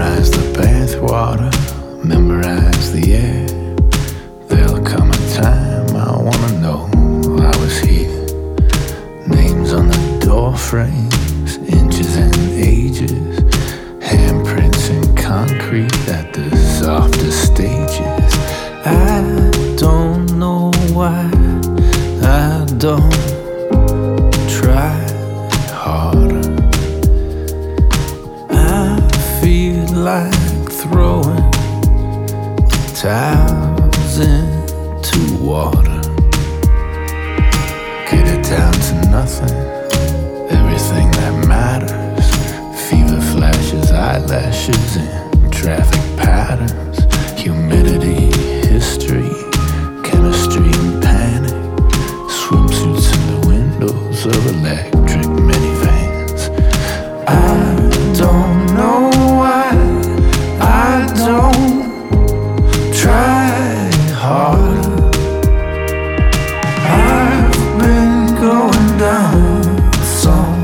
Memorize the bathwater, memorize the air. There'll come a time I wanna know I was here. Names on the door frames, inches and ages, handprints in concrete at the softest stages. I don't know why I don't try harder. I feel like throwing towels into water. Get it down to nothing, everything that matters. Fever flashes, eyelashes, and traffic patterns. Humidity, history, chemistry, and panic. Swimsuits in the windows of electric minivans. I don't know why I don't try harder. I've been going down some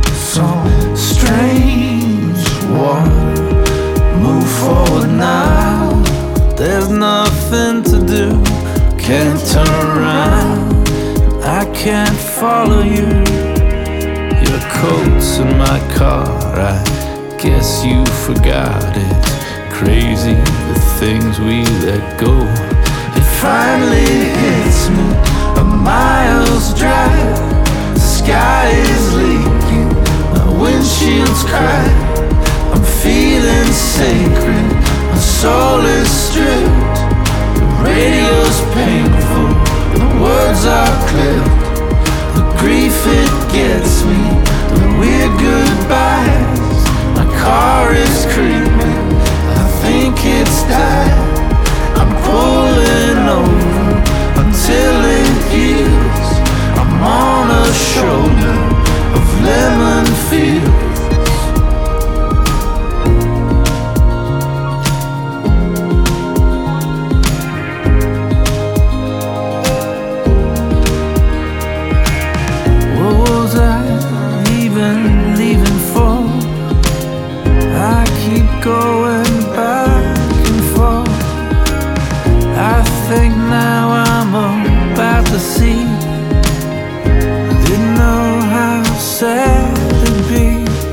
strange water. Move forward now, there's nothing to do. Can't turn around, I can't follow you. Your coat's in my car, I guess you forgot it. Crazy the things we let go. It finally hits me, a mile's drive. The sky is leaking, my windshield's cracked. I'm feeling sacred, my soul is stripped. The radio's painful, the words are clipped. The grief it gets me, the weird goodbyes. My car is creeping, I think it's died. I'm pulling over until it heals. I'm on a shoulder of lemon fields. What was I even leaving for? I keep going back and forth. I think now I'm about to see. Didn't know how sad it'd be.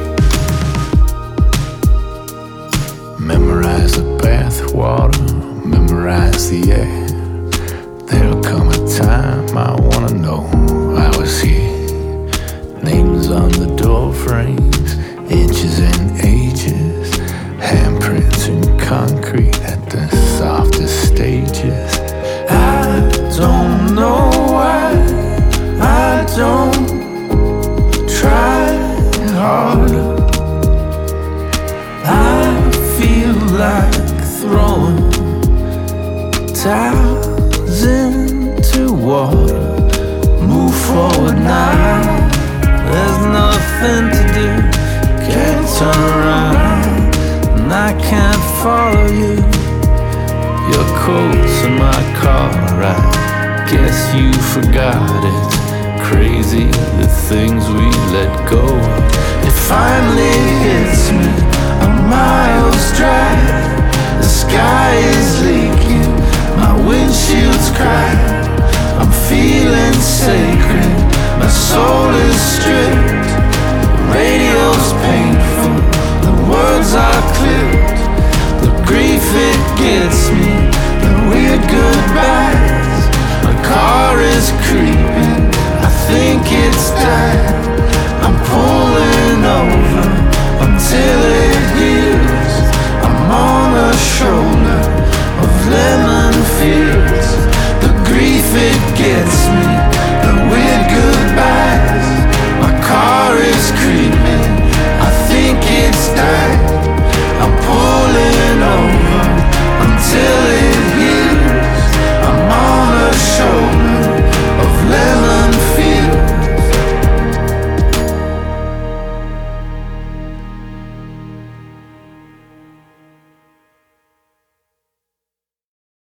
Memorize the bathwater, memorize the air. There'll come a time I wanna know I was here. Names on the door frames, inches and ages, handprints in concrete at the softest stages. I don't know why I don't try harder. I feel like throwing towels into water. Move forward now, there's nothing to do. Can't turn around, and I can't follow you. Your coat's in my car, I guess you forgot it. Crazy the things we let go. It finally hits me, a mile's